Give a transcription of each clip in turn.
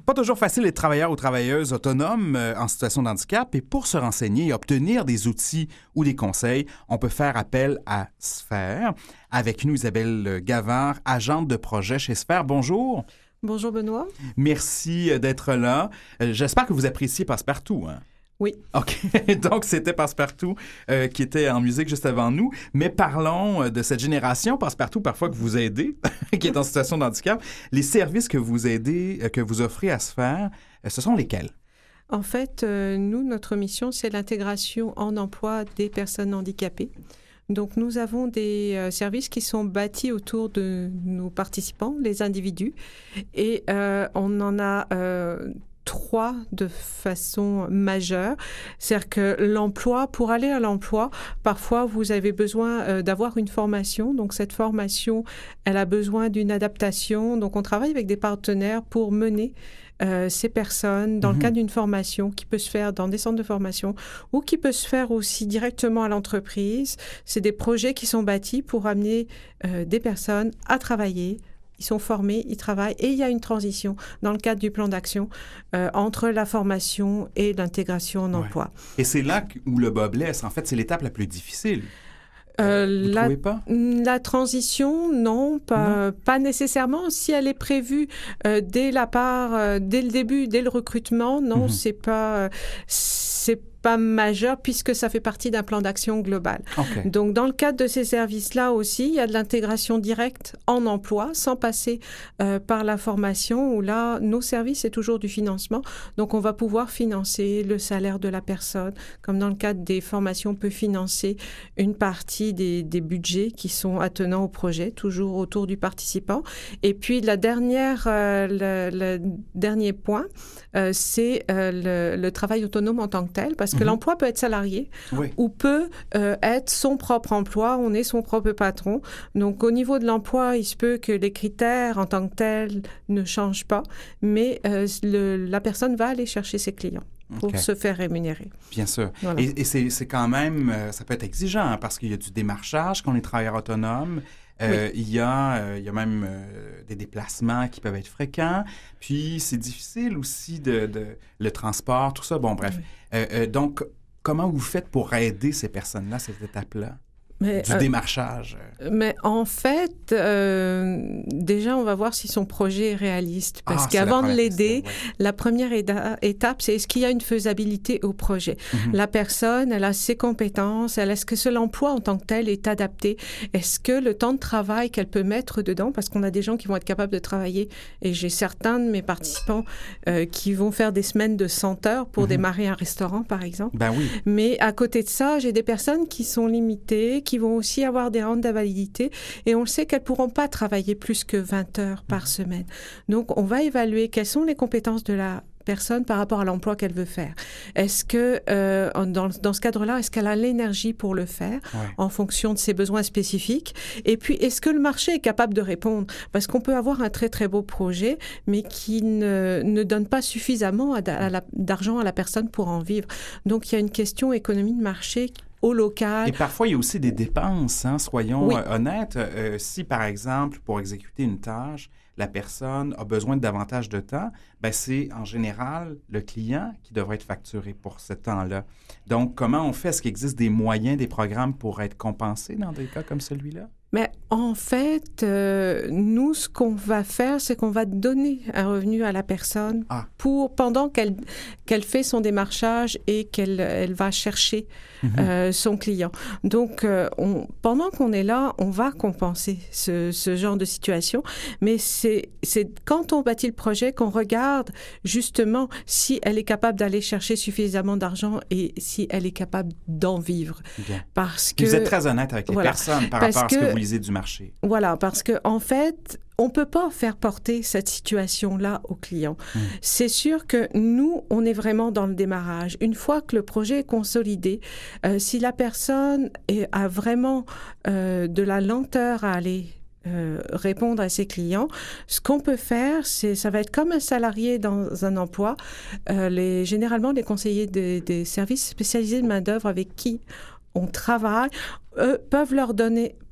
Pas toujours facile d'être travailleur ou travailleuse autonome en situation de handicap et pour se renseigner et obtenir des outils ou des conseils, on peut faire appel à Sphère. Avec nous, Isabelle Gavard, agente de projet chez Sphère. Bonjour. Bonjour Benoît. Merci d'être là. J'espère que vous appréciez Passepartout, hein? Oui. OK. Donc, c'était Passepartout qui était en musique juste avant nous. Mais parlons de cette génération Passepartout, parfois que vous aidez, qui est en situation de handicap. Les services que vous aidez, que vous offrez à Sphère, ce sont lesquels? En fait, nous, notre mission, c'est l'intégration en emploi des personnes handicapées. Donc, nous avons des services qui sont bâtis autour de nos participants, les individus. Et on en a... trois de façon majeure. C'est-à-dire que l'emploi, pour aller à l'emploi, parfois vous avez besoin d'avoir une formation. Donc cette formation, elle a besoin d'une adaptation. Donc on travaille avec des partenaires pour mener ces personnes dans le cadre d'une formation qui peut se faire dans des centres de formation ou qui peut se faire aussi directement à l'entreprise. C'est des projets qui sont bâtis pour amener des personnes à travailler. Ils sont formés, ils travaillent et il y a une transition dans le cadre du plan d'action entre la formation et l'intégration en emploi. Et c'est là où le bas blesse. En fait, c'est l'étape la plus difficile. Vous ne trouvez pas? La transition, non, pas nécessairement. Si elle est prévue dès le début, dès le recrutement, non, c'est pas majeur puisque ça fait partie d'un plan d'action global. Okay. Donc, dans le cadre de ces services-là aussi, il y a de l'intégration directe en emploi sans passer par la formation où là, nos services, c'est toujours du financement. Donc, on va pouvoir financer le salaire de la personne. Comme dans le cadre des formations, on peut financer une partie des budgets qui sont attenants au projet, toujours autour du participant. Et puis, le dernier point, c'est le travail autonome en tant que tel, parce que l'emploi peut être salarié ou peut être son propre emploi. On est son propre patron. Donc, au niveau de l'emploi, il se peut que les critères en tant que tels ne changent pas, mais la personne va aller chercher ses clients pour se faire rémunérer. Bien sûr. Voilà. Et c'est quand même, ça peut être exigeant hein, parce qu'il y a du démarchage quand on est travailleur autonome. Il y a même des déplacements qui peuvent être fréquents. Puis, c'est difficile aussi le transport, tout ça. Bon, bref. Donc, comment vous faites pour aider ces personnes-là, cette étape-là? Du démarchage. Mais en fait, déjà, on va voir si son projet est réaliste. Parce qu'avant de l'aider, la première étape, c'est est-ce qu'il y a une faisabilité au projet? La personne, elle a ses compétences, est-ce que l'emploi en tant que tel est adapté? Est-ce que le temps de travail qu'elle peut mettre dedans, parce qu'on a des gens qui vont être capables de travailler, et j'ai certains de mes participants qui vont faire des semaines de 100 heures pour démarrer un restaurant, par exemple. Ben oui. Mais à côté de ça, j'ai des personnes qui sont limitées, qui vont aussi avoir des rentes d'invalidité et on sait qu'elles ne pourront pas travailler plus que 20 heures par semaine. Donc, on va évaluer quelles sont les compétences de la personne par rapport à l'emploi qu'elle veut faire. Est-ce que, dans ce cadre-là, est-ce qu'elle a l'énergie pour le faire en fonction de ses besoins spécifiques? Et puis, est-ce que le marché est capable de répondre? Parce qu'on peut avoir un très, très beau projet, mais qui ne donne pas suffisamment d'argent à la personne pour en vivre. Donc, il y a une question économie de marché au local. Et parfois, il y a aussi des dépenses, hein, soyons honnêtes. Si, par exemple, pour exécuter une tâche, la personne a besoin de davantage de temps, ben c'est en général le client qui devrait être facturé pour ce temps-là. Donc, comment on fait? Est-ce qu'il existe des moyens, des programmes pour être compensés dans des cas comme celui-là? Mais en fait, nous, ce qu'on va faire, c'est qu'on va donner un revenu à la personne pendant qu'elle fait son démarchage et qu'elle va chercher son client. Donc, pendant qu'on est là, on va compenser ce genre de situation. Mais c'est quand on bâtit le projet qu'on regarde justement si elle est capable d'aller chercher suffisamment d'argent et si elle est capable d'en vivre. Bien. Parce que vous êtes très honnête avec les personnes par rapport à ce que vous lisez du marché. Voilà, parce que en fait, on ne peut pas faire porter cette situation-là au client. C'est sûr que nous, on est vraiment dans le démarrage. Une fois que le projet est consolidé, si la personne a vraiment de la lenteur à aller répondre à ses clients, ce qu'on peut faire, ça va être comme un salarié dans un emploi. Généralement, les conseillers des services spécialisés de main-d'œuvre avec qui on travaille, peuvent leur donner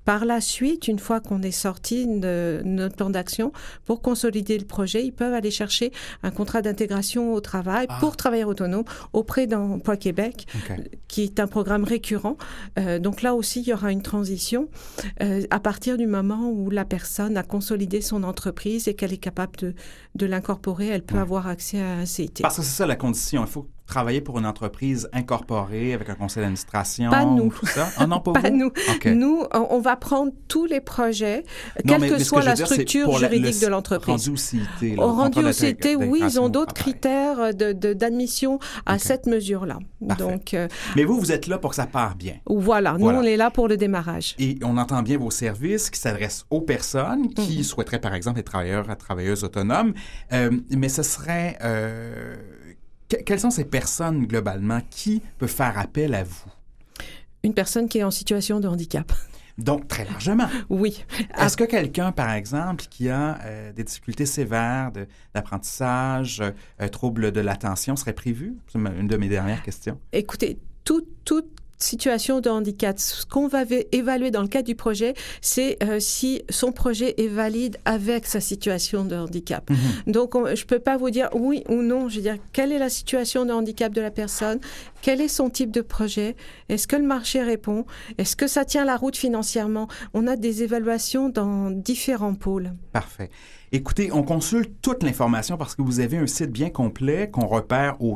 Par la suite, une fois qu'on est sorti de notre plan d'action, pour consolider le projet, ils peuvent aller chercher un contrat d'intégration au travail pour travailleurs autonomes auprès d'Emploi Québec, qui est un programme récurrent. Donc là aussi, il y aura une transition à partir du moment où la personne a consolidé son entreprise et qu'elle est capable de l'incorporer, elle peut avoir accès à un CIT. Parce que c'est ça la condition. Il faut travailler pour une entreprise incorporée avec un conseil d'administration. Pas nous. Tout ça. Ah non, pas vous? Nous. Okay. Nous, on va prendre tous les projets, quelle que soit la structure juridique de l'entreprise. Rendu au CIT. Rendu au CIT, oui, ils ont d'autres critères d'admission à cette mesure-là. Donc, mais vous êtes là pour que ça parte bien. Voilà. Nous, on est là pour le démarrage. Et on entend bien vos services qui s'adressent aux personnes qui souhaiteraient, par exemple, être travailleuses autonomes. Mais ce serait... quelles sont ces personnes, globalement, qui peuvent faire appel à vous? Une personne qui est en situation de handicap. Donc, très largement. Oui. Est-ce que quelqu'un, par exemple, qui a des difficultés sévères d'apprentissage, troubles de l'attention, serait prévu? C'est une de mes dernières questions. Écoutez, toute situation de handicap, ce qu'on va évaluer dans le cadre du projet, c'est si son projet est valide avec sa situation de handicap. Donc, je ne peux pas vous dire oui ou non. Je veux dire, quelle est la situation de handicap de la personne? Quel est son type de projet? Est-ce que le marché répond? Est-ce que ça tient la route financièrement? On a des évaluations dans différents pôles. Parfait. Écoutez, on consulte toute l'information parce que vous avez un site bien complet qu'on repère au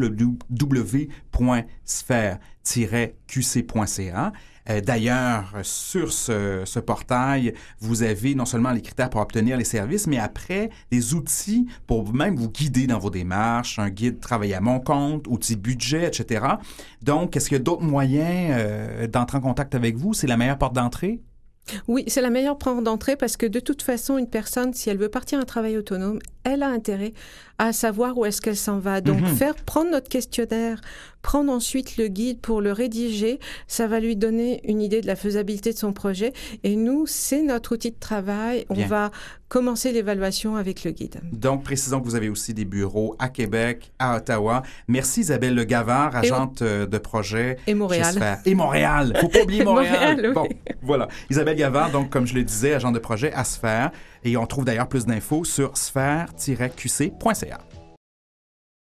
www.sphère-qc.ca. D'ailleurs, sur ce portail, vous avez non seulement les critères pour obtenir les services, mais après, des outils pour même vous guider dans vos démarches, un guide travail à mon compte, outils budget, etc. Donc, est-ce qu'il y a d'autres moyens d'entrer en contact avec vous? C'est la meilleure porte d'entrée? Oui, c'est la meilleure porte d'entrée parce que de toute façon, une personne, si elle veut partir à un travail autonome, elle a intérêt à savoir où est-ce qu'elle s'en va. Donc, prendre notre questionnaire, prendre ensuite le guide pour le rédiger, ça va lui donner une idée de la faisabilité de son projet. Et nous, c'est notre outil de travail. On va commencer l'évaluation avec le guide. Donc, précisons que vous avez aussi des bureaux à Québec, à Ottawa. Merci Isabelle Le Gavard, agente de projet. Et Montréal. Et Montréal. Faut pas oublier Montréal. Montréal, oui. Bon, voilà. Isabelle Gavard, donc, comme je le disais, agent de projet à Sphère. Et on trouve d'ailleurs plus d'infos sur sphère-qc.ca.